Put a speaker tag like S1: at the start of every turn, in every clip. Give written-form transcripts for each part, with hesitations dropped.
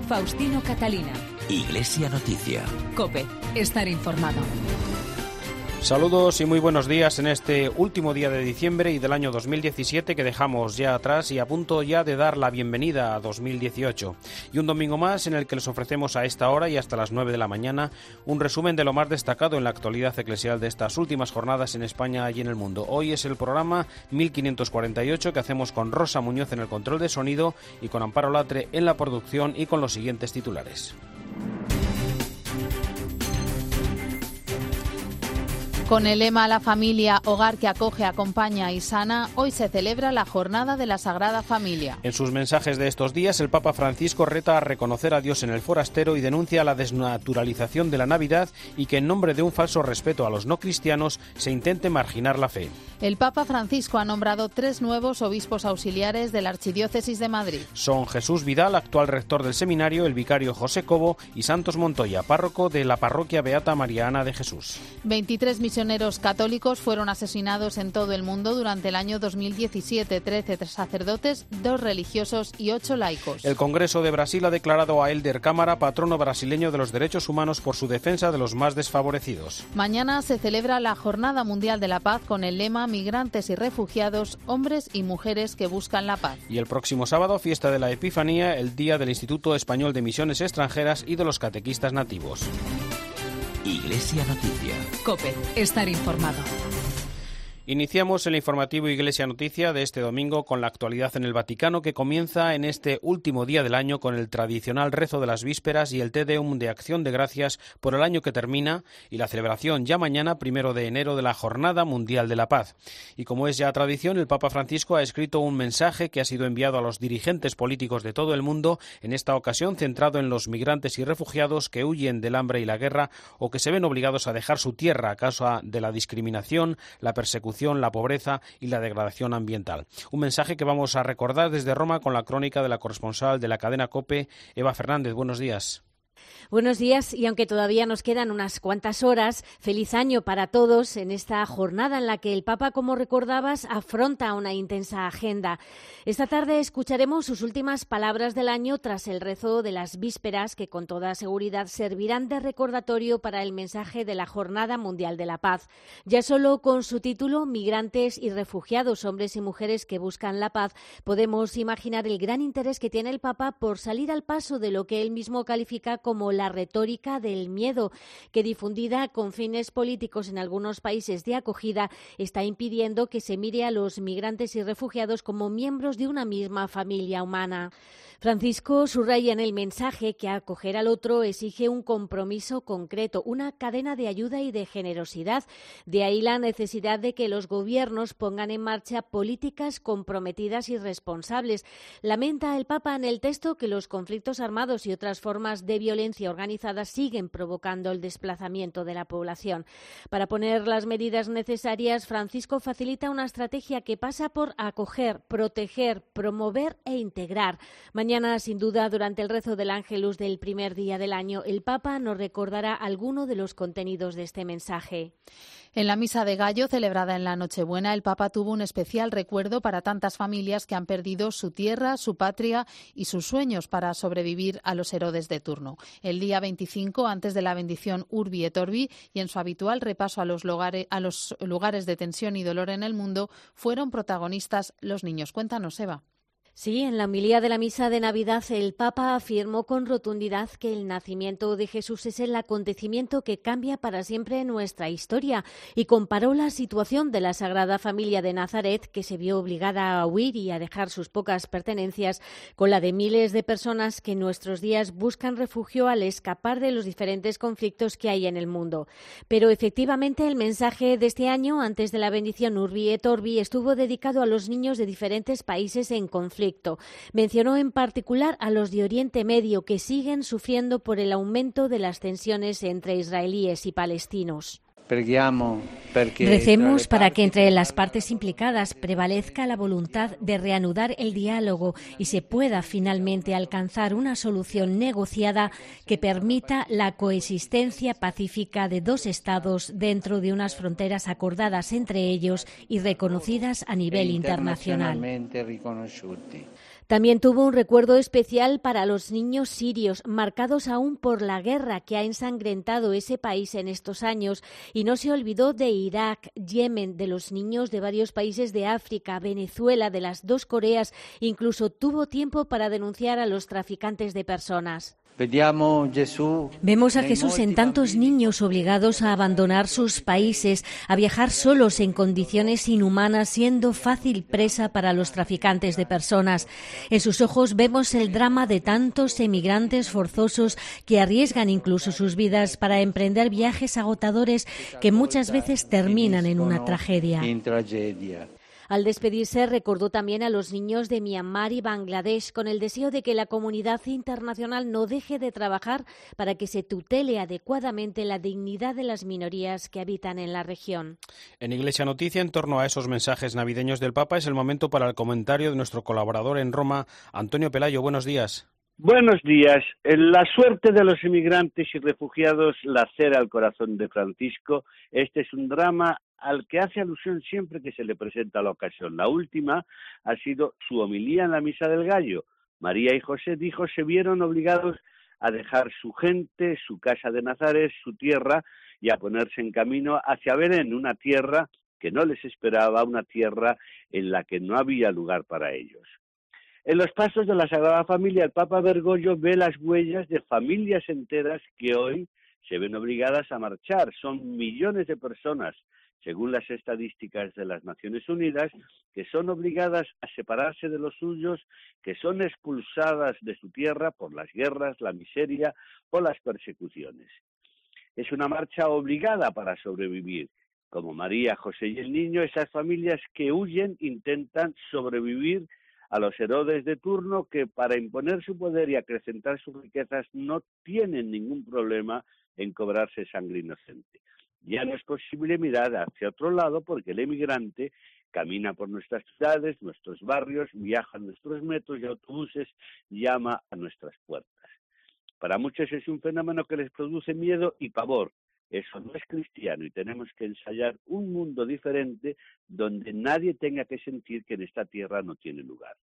S1: Faustino Catalina.
S2: Iglesia Noticia.
S1: COPE. Estar informado.
S3: Saludos y muy buenos días en este último día de diciembre y del año 2017 que dejamos ya atrás y a punto ya de dar la bienvenida a 2018. Y un domingo más en el que les ofrecemos a esta hora y hasta las 9 de la mañana un resumen de lo más destacado en la actualidad eclesial de estas últimas jornadas en España y en el mundo. Hoy es el programa 1548 que hacemos con Rosa Muñoz en el control de sonido y con Amparo Latre en la producción y con los siguientes titulares.
S4: Con el lema La familia, hogar que acoge, acompaña y sana, hoy se celebra la Jornada de la Sagrada Familia.
S3: En sus mensajes de estos días, el Papa Francisco reta a reconocer a Dios en el forastero y denuncia la desnaturalización de la Navidad y que en nombre de un falso respeto a los no cristianos se intente marginar la fe.
S4: El Papa Francisco ha nombrado 3 nuevos obispos auxiliares de la Archidiócesis de Madrid.
S3: Son Jesús Vidal, actual rector del seminario, el vicario José Cobo y Santos Montoya, párroco de la parroquia Beata María Ana de Jesús.
S4: 23 misioneros católicos fueron asesinados en todo el mundo durante el año 2017, 13 sacerdotes, 2 religiosos y 8 laicos.
S3: El Congreso de Brasil ha declarado a Helder Câmara patrono brasileño de los derechos humanos por su defensa de los más desfavorecidos.
S4: Mañana se celebra la Jornada Mundial de la Paz con el lema Migrantes y refugiados, hombres y mujeres que buscan la paz.
S3: Y el próximo sábado, fiesta de la Epifanía, el día del Instituto Español de Misiones Extranjeras y de los catequistas nativos.
S2: Iglesia Noticia.
S1: COPE. Estar informado.
S3: Iniciamos el informativo Iglesia Noticia de este domingo con la actualidad en el Vaticano, que comienza en este último día del año con el tradicional rezo de las vísperas y el Te Deum de acción de gracias por el año que termina y la celebración ya mañana, 1 de enero, de la Jornada Mundial de la Paz. Y como es ya tradición, el Papa Francisco ha escrito un mensaje que ha sido enviado a los dirigentes políticos de todo el mundo, en esta ocasión centrado en los migrantes y refugiados que huyen del hambre y la guerra o que se ven obligados a dejar su tierra a causa de la discriminación, la persecución, la pobreza y la degradación ambiental. Un mensaje que vamos a recordar desde Roma con la crónica de la corresponsal de la cadena COPE, Eva Fernández. Buenos días.
S5: Buenos días, y aunque todavía nos quedan unas cuantas horas, feliz año para todos en esta jornada en la que el Papa, como recordabas, afronta una intensa agenda. Esta tarde escucharemos sus últimas palabras del año tras el rezo de las vísperas, que con toda seguridad servirán de recordatorio para el mensaje de la Jornada Mundial de la Paz. Ya solo con su título, Migrantes y refugiados, hombres y mujeres que buscan la paz, podemos imaginar el gran interés que tiene el Papa por salir al paso de lo que él mismo califica como la retórica del miedo, que difundida con fines políticos en algunos países de acogida está impidiendo que se mire a los migrantes y refugiados como miembros de una misma familia humana. Francisco subraya en el mensaje que acoger al otro exige un compromiso concreto, una cadena de ayuda y de generosidad. De ahí la necesidad de que los gobiernos pongan en marcha políticas comprometidas y responsables. Lamenta el Papa en el texto que los conflictos armados y otras formas de violencia organizada siguen provocando el desplazamiento de la población. Para poner las medidas necesarias, Francisco facilita una estrategia que pasa por acoger, proteger, promover e integrar. Mañana, sin duda, durante el rezo del Ángelus del primer día del año, el Papa nos recordará alguno de los contenidos de este mensaje.
S4: En la Misa de Gallo, celebrada en la Nochebuena, el Papa tuvo un especial recuerdo para tantas familias que han perdido su tierra, su patria y sus sueños para sobrevivir a los Herodes de turno. El día 25, antes de la bendición Urbi et Orbi y en su habitual repaso a los lugares de tensión y dolor en el mundo, fueron protagonistas los niños. Cuéntanos, Eva.
S5: Sí, en la homilía de la misa de Navidad el Papa afirmó con rotundidad que el nacimiento de Jesús es el acontecimiento que cambia para siempre nuestra historia y comparó la situación de la Sagrada Familia de Nazaret, que se vio obligada a huir y a dejar sus pocas pertenencias, con la de miles de personas que en nuestros días buscan refugio al escapar de los diferentes conflictos que hay en el mundo. Pero efectivamente el mensaje de este año, antes de la bendición Urbi et Orbi, estuvo dedicado a los niños de diferentes países en conflicto. Mencionó en particular a los de Oriente Medio, que siguen sufriendo por el aumento de las tensiones entre israelíes y palestinos. Recemos para que entre las partes implicadas prevalezca la voluntad de reanudar el diálogo y se pueda finalmente alcanzar una solución negociada que permita la coexistencia pacífica de dos estados dentro de unas fronteras acordadas entre ellos y reconocidas a nivel internacional. También tuvo un recuerdo especial para los niños sirios, marcados aún por la guerra que ha ensangrentado ese país en estos años, y no se olvidó de Irak, Yemen, de los niños de varios países de África, Venezuela, de las 2 Coreas, incluso tuvo tiempo para denunciar a los traficantes de personas. Vemos a Jesús en tantos niños obligados a abandonar sus países, a viajar solos en condiciones inhumanas, siendo fácil presa para los traficantes de personas. En sus ojos vemos el drama de tantos emigrantes forzosos que arriesgan incluso sus vidas para emprender viajes agotadores que muchas veces terminan en una tragedia. Al despedirse, recordó también a los niños de Myanmar y Bangladesh con el deseo de que la comunidad internacional no deje de trabajar para que se tutele adecuadamente la dignidad de las minorías que habitan en la región.
S3: En Iglesia Noticia, en torno a esos mensajes navideños del Papa, es el momento para el comentario de nuestro colaborador en Roma, Antonio Pelayo. Buenos días.
S6: Buenos días. La suerte de los inmigrantes y refugiados lacera el corazón de Francisco. Este es un drama al que hace alusión siempre que se le presenta la ocasión. La última ha sido su homilía en la Misa del Gallo. María y José, dijo, se vieron obligados a dejar su gente, su casa de Nazaret, su tierra, y a ponerse en camino hacia Belén, una tierra que no les esperaba, una tierra en la que no había lugar para ellos. En los pasos de la Sagrada Familia, el Papa Bergoglio ve las huellas de familias enteras que hoy se ven obligadas a marchar. Son millones de personas, según las estadísticas de las Naciones Unidas, que son obligadas a separarse de los suyos, que son expulsadas de su tierra por las guerras, la miseria o las persecuciones. Es una marcha obligada para sobrevivir. Como María, José y el niño, esas familias que huyen intentan sobrevivir a los Herodes de turno que, para imponer su poder y acrecentar sus riquezas, no tienen ningún problema en cobrarse sangre inocente. Ya no es posible mirar hacia otro lado porque el emigrante camina por nuestras ciudades, nuestros barrios, viaja en nuestros metros y autobuses, llama a nuestras puertas. Para muchos es un fenómeno que les produce miedo y pavor. Eso no es cristiano y tenemos que ensayar un mundo diferente donde nadie tenga que sentir que en esta tierra no tiene lugar.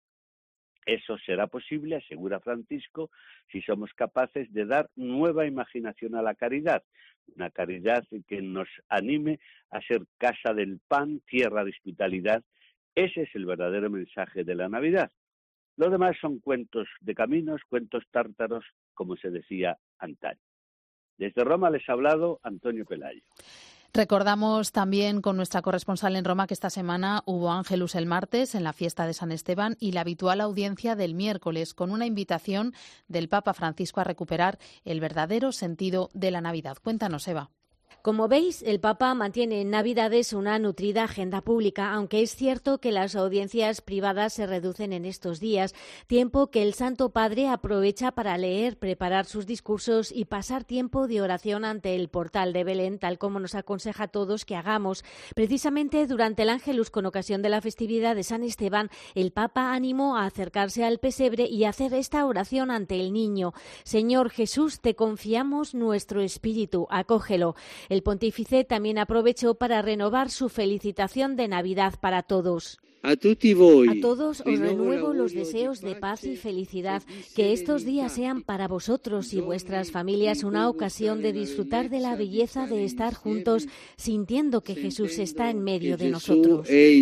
S6: Eso será posible, asegura Francisco, si somos capaces de dar nueva imaginación a la caridad, una caridad que nos anime a ser casa del pan, tierra de hospitalidad. Ese es el verdadero mensaje de la Navidad. Lo demás son cuentos de caminos, cuentos tártaros, como se decía antaño. Desde Roma les ha hablado Antonio Pelayo.
S4: Recordamos también con nuestra corresponsal en Roma que esta semana hubo Ángelus el martes en la fiesta de San Esteban y la habitual audiencia del miércoles con una invitación del Papa Francisco a recuperar el verdadero sentido de la Navidad. Cuéntanos, Eva.
S5: Como veis, el Papa mantiene en Navidades una nutrida agenda pública, aunque es cierto que las audiencias privadas se reducen en estos días, tiempo que el Santo Padre aprovecha para leer, preparar sus discursos y pasar tiempo de oración ante el portal de Belén, tal como nos aconseja a todos que hagamos. Precisamente durante el Ángelus, con ocasión de la festividad de San Esteban, el Papa animó a acercarse al pesebre y hacer esta oración ante el niño. Señor Jesús, te confiamos nuestro espíritu, acógelo. El pontífice también aprovechó para renovar su felicitación de Navidad para todos. A todos os renuevo los deseos de paz y felicidad, que estos días sean para vosotros y vuestras familias una ocasión de disfrutar de la belleza de estar juntos, sintiendo que Jesús está en medio de nosotros. Y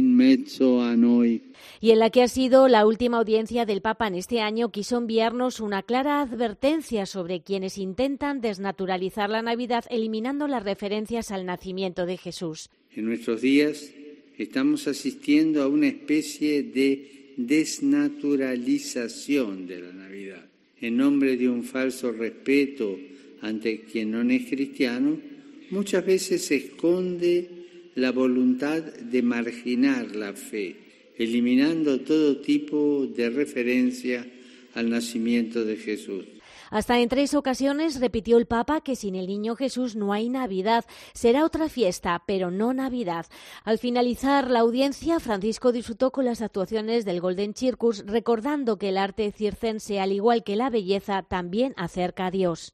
S5: en la que ha sido la última audiencia del Papa en este año, quiso enviarnos una clara advertencia sobre quienes intentan desnaturalizar la Navidad, eliminando las referencias al nacimiento de Jesús.
S7: En nuestros días estamos asistiendo a una especie de desnaturalización de la Navidad. En nombre de un falso respeto ante quien no es cristiano, muchas veces se esconde la voluntad de marginar la fe, eliminando todo tipo de referencia al nacimiento de Jesús.
S5: Hasta en 3 ocasiones repitió el Papa que sin el niño Jesús no hay Navidad. Será otra fiesta, pero no Navidad. Al finalizar la audiencia, Francisco disfrutó con las actuaciones del Golden Circus, recordando que el arte circense, al igual que la belleza, también acerca a Dios.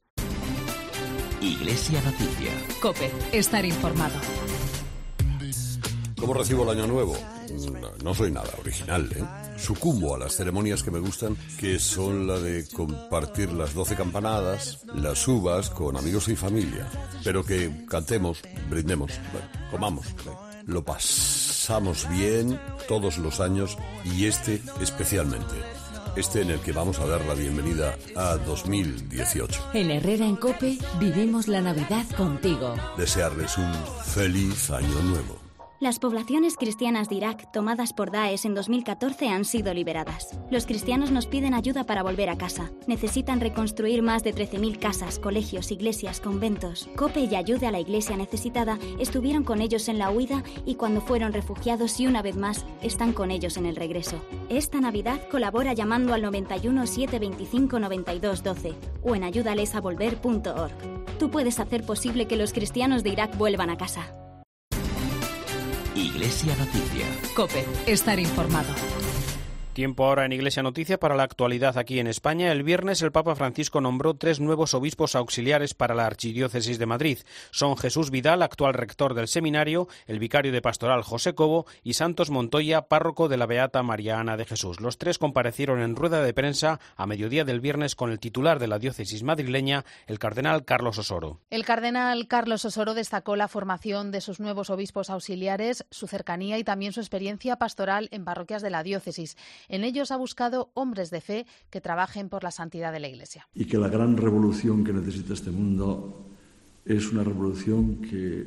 S2: Iglesia Noticia.
S1: COPE. Estar informado.
S8: ¿Cómo recibo el año nuevo? No soy nada original, ¿eh? Sucumbo a las ceremonias que me gustan, que son la de compartir las 12 campanadas, las uvas con amigos y familia. Pero que cantemos, brindemos, comamos, lo pasamos bien todos los años y este especialmente. En el que vamos a dar la bienvenida a 2018.
S1: En Herrera en COPE vivimos la Navidad contigo.
S8: Desearles un feliz año nuevo.
S9: Las poblaciones cristianas de Irak tomadas por Daesh en 2014 han sido liberadas. Los cristianos nos piden ayuda para volver a casa. Necesitan reconstruir más de 13.000 casas, colegios, iglesias, conventos. COPE y Ayuda a la Iglesia Necesitada estuvieron con ellos en la huida y cuando fueron refugiados y una vez más están con ellos en el regreso. Esta Navidad colabora llamando al 91 725 92 12 o en ayudalesavolver.org. Tú puedes hacer posible que los cristianos de Irak vuelvan a casa.
S2: Iglesia Noticia.
S1: COPE, estar informado.
S3: Tiempo ahora en Iglesia Noticia para la actualidad aquí en España. El viernes el Papa Francisco nombró 3 nuevos obispos auxiliares para la Archidiócesis de Madrid. Son Jesús Vidal, actual rector del seminario, el vicario de pastoral José Cobo y Santos Montoya, párroco de la Beata María Ana de Jesús. Los 3 comparecieron en rueda de prensa a mediodía del viernes con el titular de la diócesis madrileña, el cardenal Carlos Osoro.
S4: El cardenal Carlos Osoro destacó la formación de sus nuevos obispos auxiliares, su cercanía y también su experiencia pastoral en parroquias de la diócesis. En ellos ha buscado hombres de fe que trabajen por la santidad de la Iglesia.
S10: Y que la gran revolución que necesita este mundo es una revolución que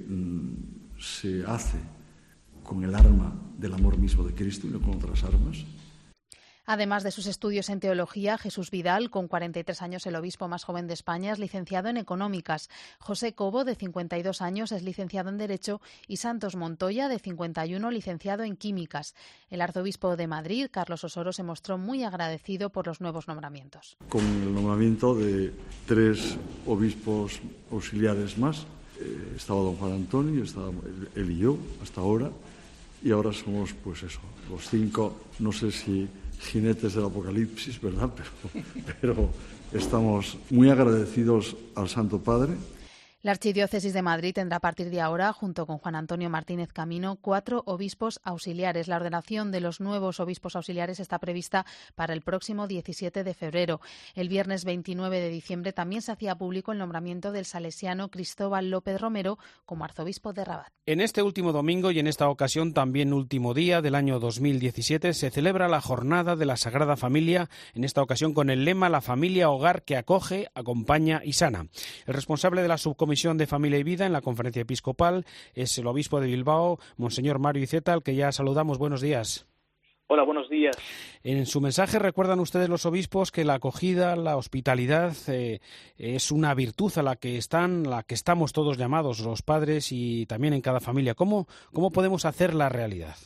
S10: se hace con el arma del amor mismo de Cristo y no con otras armas.
S4: Además de sus estudios en teología, Jesús Vidal, con 43 años, el obispo más joven de España, es licenciado en Económicas. José Cobo, de 52 años, es licenciado en Derecho y Santos Montoya, de 51, licenciado en Químicas. El arzobispo de Madrid, Carlos Osoro, se mostró muy agradecido por los nuevos nombramientos.
S10: Con el nombramiento de 3 obispos auxiliares más, estaba don Juan Antonio, estaba él y yo hasta ahora, y ahora somos pues eso, los 5, no sé si jinetes del apocalipsis, ¿verdad? Pero estamos muy agradecidos al Santo Padre.
S4: La Archidiócesis de Madrid tendrá a partir de ahora, junto con Juan Antonio Martínez Camino, 4 obispos auxiliares. La ordenación de los nuevos obispos auxiliares está prevista para el próximo 17 de febrero. El viernes 29 de diciembre también se hacía público el nombramiento del salesiano Cristóbal López Romero como arzobispo de Rabat.
S3: En este último domingo y en esta ocasión también último día del año 2017 se celebra la Jornada de la Sagrada Familia, en esta ocasión con el lema La familia hogar que acoge, acompaña y sana. El responsable de la subcomisión de Familia y Vida en la Conferencia Episcopal es el obispo de Bilbao, Monseñor Mario Iceta, al que ya saludamos. Buenos días.
S11: Hola, buenos días.
S3: En su mensaje recuerdan ustedes los obispos que la acogida, la hospitalidad es una virtud a la que estamos todos llamados, los padres y también en cada familia. ¿Cómo podemos hacer la realidad?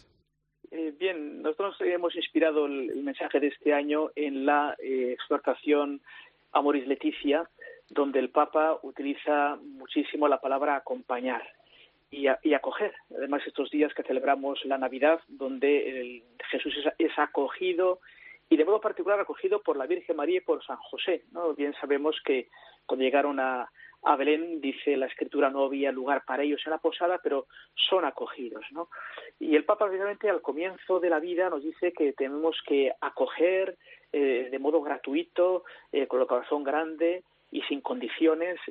S11: Bien, nosotros hemos inspirado el mensaje de este año en la exhortación Amoris Laetitia, donde el Papa utiliza muchísimo la palabra acompañar y acoger. Además, estos días que celebramos la Navidad, donde Jesús es acogido, y de modo particular acogido por la Virgen María y por San José, ¿no? Bien sabemos que cuando llegaron a Belén, dice la Escritura, no había lugar para ellos en la posada, pero son acogidos, ¿no? Y el Papa, precisamente, al comienzo de la vida nos dice que tenemos que acoger de modo gratuito, con el corazón grande, y sin condiciones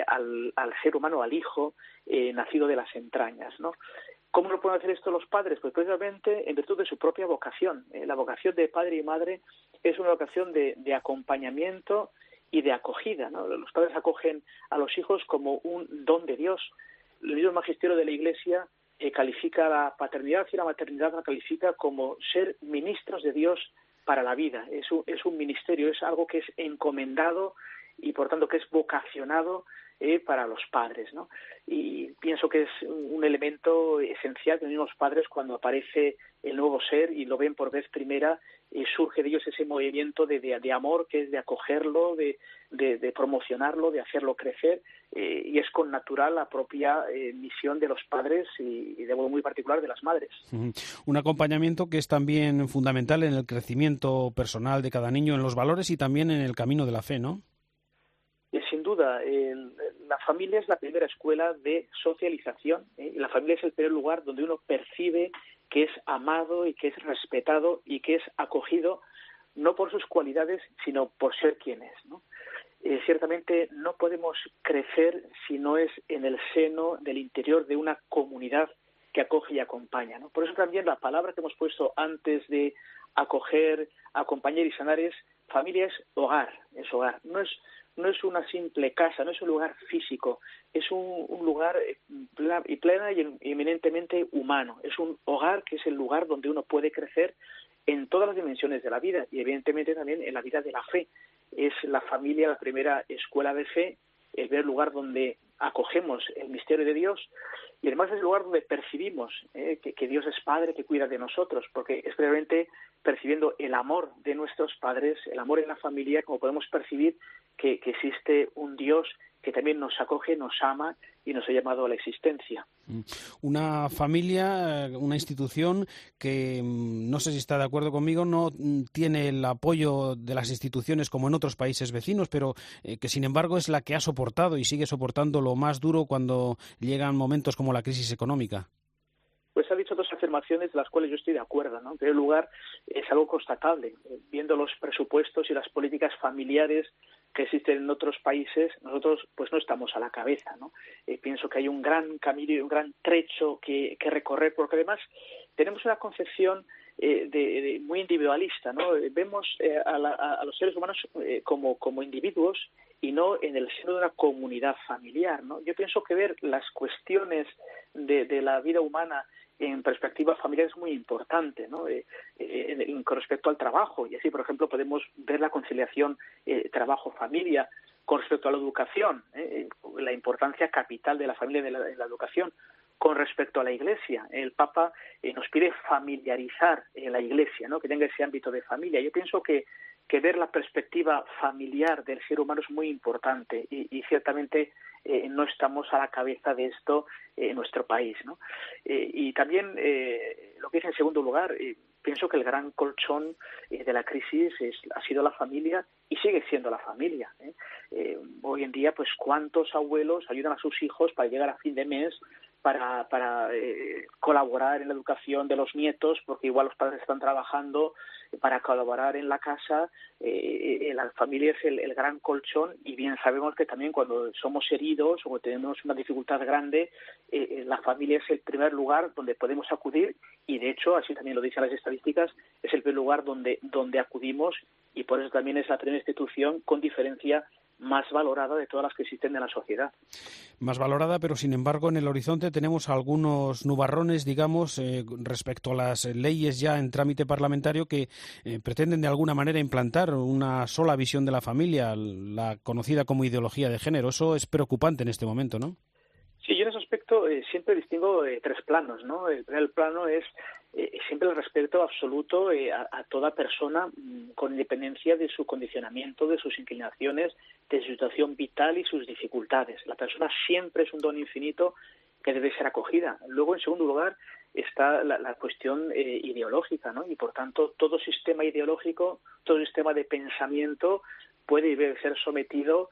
S11: al ser humano, al hijo nacido de las entrañas, ¿no? ¿Cómo lo pueden hacer esto los padres? Pues precisamente en virtud de su propia vocación. La vocación de padre y madre es una vocación de acompañamiento y de acogida, ¿no? Los padres acogen a los hijos como un don de Dios. El mismo magisterio de la Iglesia califica la paternidad y la maternidad, la califica como ser ministros de Dios para la vida. Es un ministerio, es algo que es encomendado y por tanto que es vocacionado para los padres, ¿no? Y pienso que es un elemento esencial que los padres, cuando aparece el nuevo ser y lo ven por vez primera, surge de ellos ese movimiento de amor, que es de acogerlo, de promocionarlo, de hacerlo crecer, y es con natural la propia misión de los padres y de modo muy particular de las madres.
S3: Un acompañamiento que es también fundamental en el crecimiento personal de cada niño, en los valores y también en el camino de la fe, ¿no?
S11: Sin duda, la familia es la primera escuela de socialización, y la familia es el primer lugar donde uno percibe que es amado y que es respetado y que es acogido no por sus cualidades, sino por ser quien es, ¿no? Ciertamente no podemos crecer si no es en el seno del interior de una comunidad que acoge y acompaña, ¿no? Por eso también la palabra que hemos puesto antes de acoger, acompañar y sanar es familia, es hogar, no es una simple casa, no es un lugar físico, es un lugar plena y eminentemente humano, es un hogar que es el lugar donde uno puede crecer en todas las dimensiones de la vida y evidentemente también en la vida de la fe. Es la familia la primera escuela de fe, el primer lugar donde acogemos el misterio de Dios y además es el lugar donde percibimos que Dios es Padre, que cuida de nosotros, porque es realmente percibiendo el amor de nuestros padres, el amor en la familia, como podemos percibir que existe un Dios que también nos acoge, nos ama y nos ha llamado a la existencia.
S3: Una familia, una institución que, no sé si está de acuerdo conmigo, no tiene el apoyo de las instituciones como en otros países vecinos, pero que sin embargo es la que ha soportado y sigue soportando lo más duro cuando llegan momentos como la crisis económica.
S11: Pues ha dicho dos afirmaciones de las cuales yo estoy de acuerdo, ¿no? En primer lugar, es algo constatable. Viendo los presupuestos y las políticas familiares que existen en otros países, nosotros pues no estamos a la cabeza, ¿no? Pienso que hay un gran camino y un gran trecho que recorrer, porque además tenemos una concepción muy individualista, ¿no? Vemos a los seres humanos como individuos y no en el seno de una comunidad familiar, ¿no? Yo pienso que ver las cuestiones de la vida humana en perspectiva familiar es muy importante, ¿no? Con respecto al trabajo, y así, por ejemplo, podemos ver la conciliación trabajo-familia. Con respecto a la educación, la importancia capital de la familia en la educación. Con respecto a la Iglesia, el Papa nos pide familiarizar la Iglesia, ¿no? Que tenga ese ámbito de familia. Yo pienso que ver la perspectiva familiar del ser humano es muy importante y ciertamente no estamos a la cabeza de esto en nuestro país, ¿no? Y también lo que es en segundo lugar, pienso que el gran colchón de la crisis ha sido la familia y sigue siendo la familia, hoy en día, pues cuántos abuelos ayudan a sus hijos para llegar a fin de mes, para colaborar en la educación de los nietos, porque igual los padres están trabajando, para colaborar en la casa. La familia es el gran colchón y bien sabemos que también cuando somos heridos o tenemos una dificultad grande, la familia es el primer lugar donde podemos acudir y de hecho, así también lo dicen las estadísticas, es el primer lugar donde acudimos y por eso también es la primera institución con diferencia más valorada de todas las que existen en la sociedad.
S3: Más valorada, pero sin embargo en el horizonte tenemos algunos nubarrones, digamos, respecto a las leyes ya en trámite parlamentario que pretenden de alguna manera implantar una sola visión de la familia, la conocida como ideología de género. Eso es preocupante en este momento, ¿no?
S11: Sí, yo en ese aspecto siempre distingo tres planos, ¿no? El primer plano es siempre el respeto absoluto a toda persona con independencia de su condicionamiento, de sus inclinaciones, de su situación vital y sus dificultades. La persona siempre es un don infinito que debe ser acogida. Luego, en segundo lugar, está la cuestión ideológica, ¿no? Y por tanto, todo sistema ideológico, todo sistema de pensamiento puede y debe ser sometido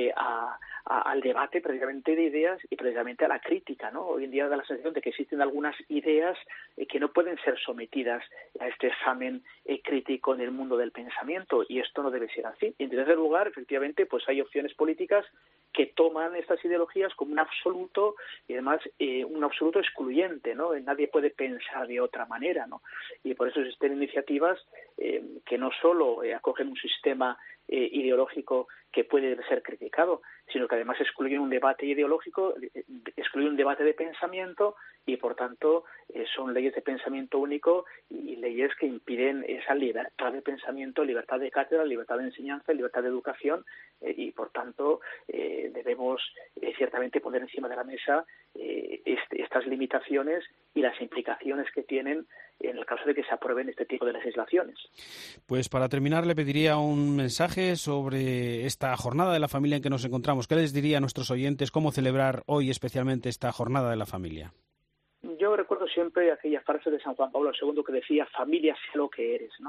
S11: al debate precisamente de ideas y precisamente a la crítica, ¿no? Hoy en día da la sensación de que existen algunas ideas que no pueden ser sometidas a este examen crítico en el mundo del pensamiento y esto no debe ser así. Y en tercer lugar, efectivamente, pues hay opciones políticas que toman estas ideologías como un absoluto y además un absoluto excluyente, ¿no? Nadie puede pensar de otra manera, ¿no? Y por eso existen iniciativas que no solo acogen un sistema ideológico que puede ser criticado, sino que además excluyen un debate ideológico, excluyen un debate de pensamiento y, por tanto, son leyes de pensamiento único y leyes que impiden esa libertad de pensamiento, libertad de cátedra, libertad de enseñanza, libertad de educación y, por tanto, debemos ciertamente poner encima de la mesa estas limitaciones y las implicaciones que tienen en el caso de que se aprueben este tipo de legislaciones.
S3: Pues para terminar le pediría un mensaje sobre esta jornada de la familia en que nos encontramos. ¿Qué les diría a nuestros oyentes cómo celebrar hoy especialmente esta jornada de la familia?
S11: Yo recuerdo siempre aquella frase de San Juan Pablo II que decía familia sé lo que eres, ¿no?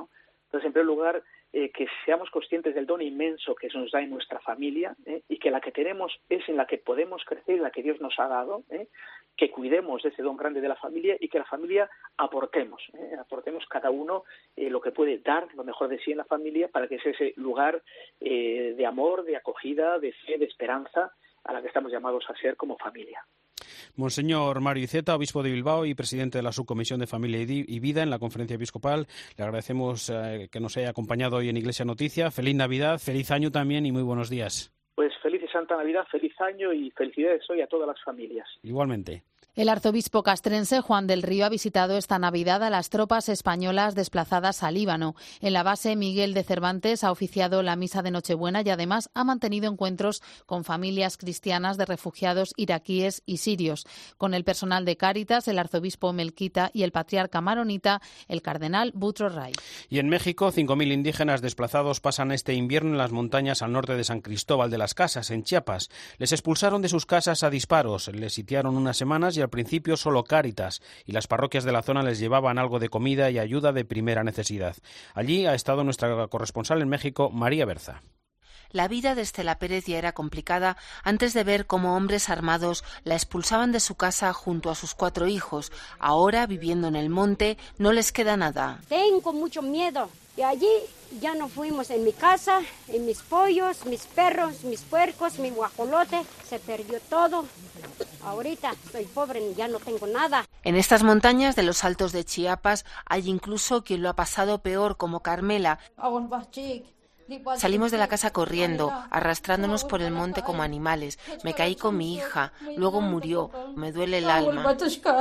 S11: Entonces, en primer lugar, que seamos conscientes del don inmenso que se nos da en nuestra familia, y que la que tenemos es en la que podemos crecer, la que Dios nos ha dado, que cuidemos de ese don grande de la familia y que la familia aportemos cada uno lo que puede dar, lo mejor de sí en la familia, para que sea ese lugar de amor, de acogida, de fe, de esperanza a la que estamos llamados a ser como familia.
S3: Monseñor Mario Iceta, obispo de Bilbao y presidente de la Subcomisión de Familia y Vida en la Conferencia Episcopal, le agradecemos que nos haya acompañado hoy en Iglesia Noticia. Feliz Navidad, feliz año también y muy buenos días.
S11: Pues feliz y santa Navidad, feliz año y felicidades hoy a todas las familias.
S3: Igualmente.
S4: El arzobispo castrense Juan del Río ha visitado esta Navidad a las tropas españolas desplazadas a Líbano. En la base Miguel de Cervantes ha oficiado la misa de Nochebuena y además ha mantenido encuentros con familias cristianas de refugiados iraquíes y sirios. Con el personal de Cáritas, el arzobispo Melquita y el patriarca maronita, el cardenal Boutros Ray.
S3: Y en México, 5.000 indígenas desplazados pasan este invierno en las montañas al norte de San Cristóbal de las Casas, en Chiapas. Les expulsaron de sus casas a disparos, les sitiaron unas semanas y al principio solo Cáritas y las parroquias de la zona les llevaban algo de comida y ayuda de primera necesidad. Allí ha estado nuestra corresponsal en México, María Berza.
S12: La vida de Estela Pérez ya era complicada antes de ver cómo hombres armados la expulsaban de su casa junto a sus 4 hijos. Ahora, viviendo en el monte, no les queda nada.
S13: Tengo mucho miedo. Y allí ya no fuimos en mi casa, en mis pollos, mis perros, mis puercos, mi guajolote. Se perdió todo. Ahorita estoy pobre y ya no tengo nada.
S12: En estas montañas de los Altos de Chiapas hay incluso quien lo ha pasado peor, como Carmela. Salimos de la casa corriendo, arrastrándonos por el monte como animales. Me caí con mi hija, luego murió. Me duele el alma.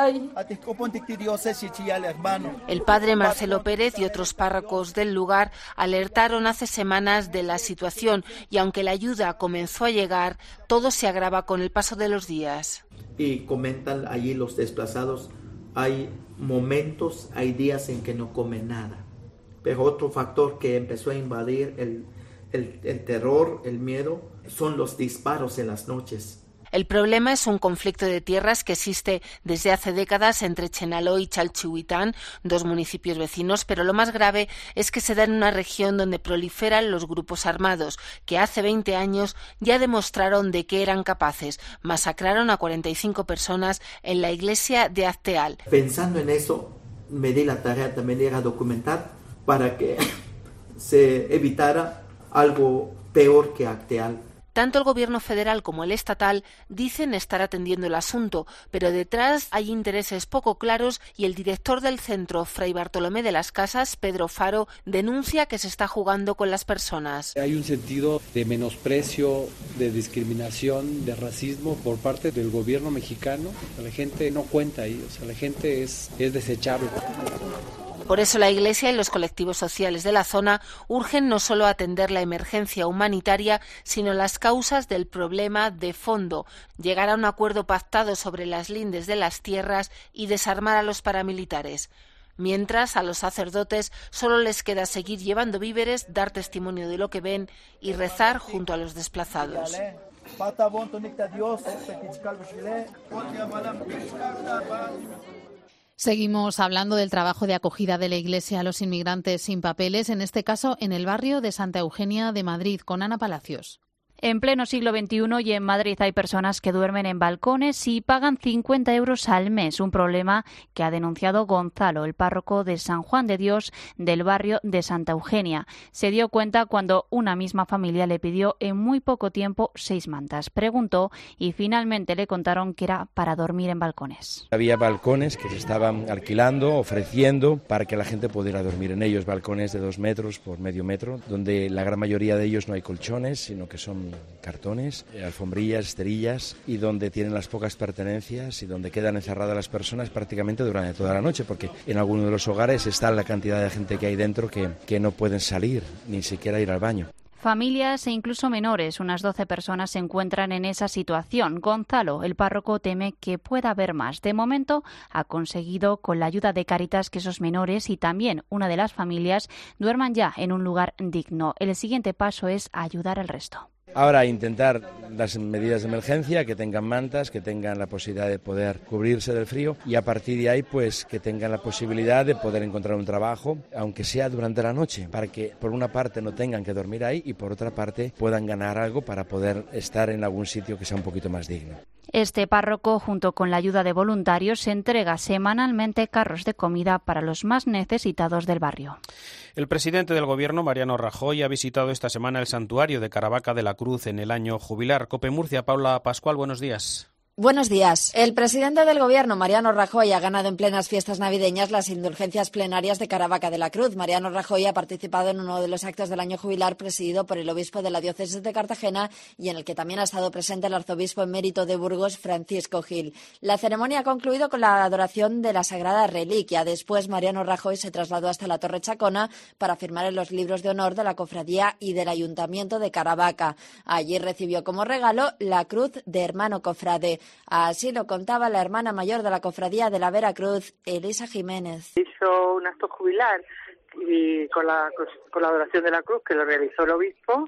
S12: El padre Marcelo Pérez y otros párrocos del lugar alertaron hace semanas de la situación y aunque la ayuda comenzó a llegar, todo se agrava con el paso de los días.
S14: Y comentan allí los desplazados, hay momentos, hay días en que no comen nada. Pero otro factor que empezó a invadir el terror, el miedo, son los disparos en las noches.
S12: El problema es un conflicto de tierras que existe desde hace décadas entre Chenaló y Chalchihuitán, 2 municipios vecinos, pero lo más grave es que se da en una región donde proliferan los grupos armados, que hace 20 años ya demostraron de qué eran capaces. Masacraron a 45 personas en la iglesia de Acteal.
S14: Pensando en eso, me di la tarea también de ir a documentar para que se evitara algo peor que Acteal.
S12: Tanto el gobierno federal como el estatal dicen estar atendiendo el asunto, pero detrás hay intereses poco claros y el director del centro, Fray Bartolomé de las Casas, Pedro Faro, denuncia que se está jugando con las personas.
S15: Hay un sentido de menosprecio, de discriminación, de racismo por parte del gobierno mexicano. La gente no cuenta ahí, la gente es desechable.
S12: Por eso la Iglesia y los colectivos sociales de la zona urgen no solo atender la emergencia humanitaria, sino las causas del problema de fondo, llegar a un acuerdo pactado sobre las lindes de las tierras y desarmar a los paramilitares. Mientras, a los sacerdotes solo les queda seguir llevando víveres, dar testimonio de lo que ven y rezar junto a los desplazados.
S4: Seguimos hablando del trabajo de acogida de la Iglesia a los inmigrantes sin papeles, en este caso en el barrio de Santa Eugenia de Madrid, con Ana Palacios.
S16: En pleno siglo XXI y en Madrid hay personas que duermen en balcones y pagan 50 euros al mes, un problema que ha denunciado Gonzalo, el párroco de San Juan de Dios del barrio de Santa Eugenia. Se dio cuenta cuando una misma familia le pidió en muy poco tiempo 6 mantas. Preguntó y finalmente le contaron que era para dormir en balcones.
S17: Había balcones que se estaban alquilando, ofreciendo para que la gente pudiera dormir en ellos, balcones de 2 metros por medio metro, donde la gran mayoría de ellos no hay colchones, sino que son cartones, alfombrillas, esterillas, y donde tienen las pocas pertenencias y donde quedan encerradas las personas prácticamente durante toda la noche, porque en algunos de los hogares está la cantidad de gente que hay dentro que no pueden salir, ni siquiera ir al baño.
S16: Familias e incluso menores, unas 12 personas se encuentran en esa situación. Gonzalo, el párroco, teme que pueda haber más. De momento ha conseguido, con la ayuda de Cáritas, que esos menores y también una de las familias duerman ya en un lugar digno. El siguiente paso es ayudar al resto.
S17: Ahora intentar las medidas de emergencia, que tengan mantas, que tengan la posibilidad de poder cubrirse del frío y a partir de ahí pues que tengan la posibilidad de poder encontrar un trabajo, aunque sea durante la noche, para que por una parte no tengan que dormir ahí y por otra parte puedan ganar algo para poder estar en algún sitio que sea un poquito más digno.
S16: Este párroco, junto con la ayuda de voluntarios, entrega semanalmente carros de comida para los más necesitados del barrio.
S3: El presidente del Gobierno, Mariano Rajoy, ha visitado esta semana el santuario de Caravaca de la Cruz en el año jubilar. COPE Murcia, Paula Pascual, buenos días.
S18: Buenos días. El presidente del Gobierno, Mariano Rajoy, ha ganado en plenas fiestas navideñas las indulgencias plenarias de Caravaca de la Cruz. Mariano Rajoy ha participado en uno de los actos del año jubilar presidido por el obispo de la diócesis de Cartagena y en el que también ha estado presente el arzobispo emérito de Burgos, Francisco Gil. La ceremonia ha concluido con la adoración de la Sagrada Reliquia. Después, Mariano Rajoy se trasladó hasta la Torre Chacona para firmar en los libros de honor de la cofradía y del Ayuntamiento de Caravaca. Allí recibió como regalo la cruz de hermano cofrade. Así lo contaba la hermana mayor de la cofradía de la Veracruz, Elisa Jiménez.
S19: Hizo un acto jubilar y con la adoración de la cruz que lo realizó el obispo.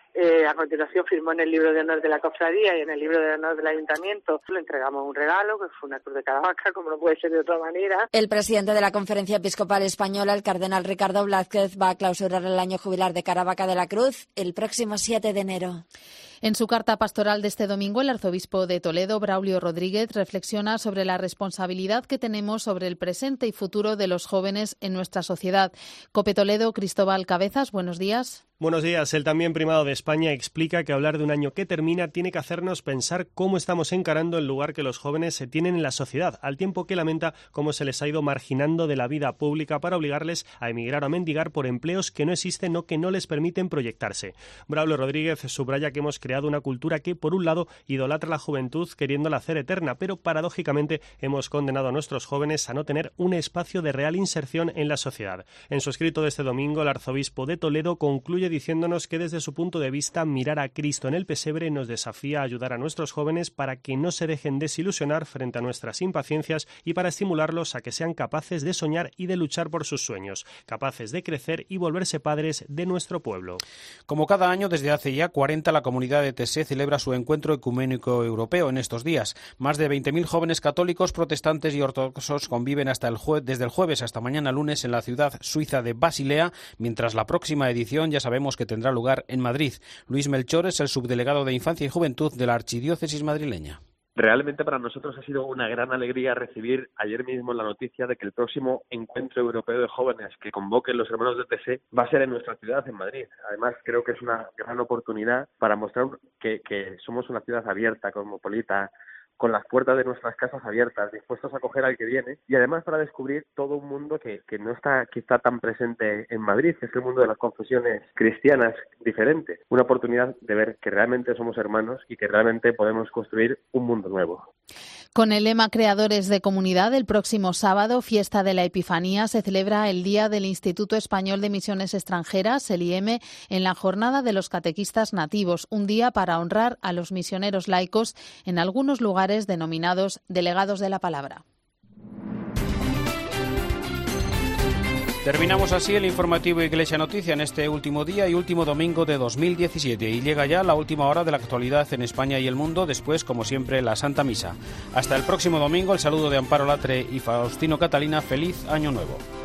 S19: A continuación firmó en el libro de honor de la cofradía y en el libro de honor del ayuntamiento. Le entregamos un regalo, que fue una cruz de Caravaca, como no puede ser de otra manera.
S18: El presidente de la Conferencia Episcopal Española, el cardenal Ricardo Blázquez, va a clausurar el año jubilar de Caravaca de la Cruz el próximo 7 de enero.
S4: En su carta pastoral de este domingo, el arzobispo de Toledo, Braulio Rodríguez, reflexiona sobre la responsabilidad que tenemos sobre el presente y futuro de los jóvenes en nuestra sociedad. COPE Toledo, Cristóbal Cabezas, buenos días.
S20: Buenos días. El también primado de España explica que hablar de un año que termina tiene que hacernos pensar cómo estamos encarando el lugar que los jóvenes se tienen en la sociedad, al tiempo que lamenta cómo se les ha ido marginando de la vida pública para obligarles a emigrar o a mendigar por empleos que no existen o que no les permiten proyectarse. Braulio Rodríguez subraya que hemos creado una cultura que, por un lado, idolatra la juventud queriéndola hacer eterna, pero paradójicamente hemos condenado a nuestros jóvenes a no tener un espacio de real inserción en la sociedad. En su escrito de este domingo, el arzobispo de Toledo concluye diciéndonos que desde su punto de vista mirar a Cristo en el pesebre nos desafía a ayudar a nuestros jóvenes para que no se dejen desilusionar frente a nuestras impaciencias y para estimularlos a que sean capaces de soñar y de luchar por sus sueños, capaces de crecer y volverse padres de nuestro pueblo.
S3: Como cada año, desde hace ya 40, la comunidad de TSE celebra su encuentro ecuménico europeo en estos días. Más de 20.000 jóvenes católicos, protestantes y ortodoxos conviven desde el jueves hasta mañana lunes en la ciudad suiza de Basilea, mientras la próxima edición ya sabemos que tendrá lugar en Madrid. Luis Melchor es el subdelegado de Infancia y Juventud de la Archidiócesis madrileña.
S21: Realmente para nosotros ha sido una gran alegría recibir ayer mismo la noticia de que el próximo encuentro europeo de jóvenes que convoquen los hermanos de TSE va a ser en nuestra ciudad, en Madrid. Además, creo que es una gran oportunidad para mostrar que somos una ciudad abierta, cosmopolita, con las puertas de nuestras casas abiertas, dispuestos a acoger al que viene, y además para descubrir todo un mundo que no está quizá tan presente en Madrid, que es el mundo de las confesiones cristianas diferentes. Una oportunidad de ver que realmente somos hermanos y que realmente podemos construir un mundo nuevo.
S4: Con el lema Creadores de Comunidad, el próximo sábado, fiesta de la Epifanía, se celebra el Día del Instituto Español de Misiones Extranjeras, el IEM, en la Jornada de los Catequistas Nativos, un día para honrar a los misioneros laicos en algunos lugares denominados delegados de la palabra.
S3: Terminamos así el informativo Iglesia Noticia en este último día y último domingo de 2017 y llega ya la última hora de la actualidad en España y el mundo, después, como siempre, la Santa Misa. Hasta el próximo domingo, el saludo de Amparo Latre y Faustino Catalina. Feliz Año Nuevo.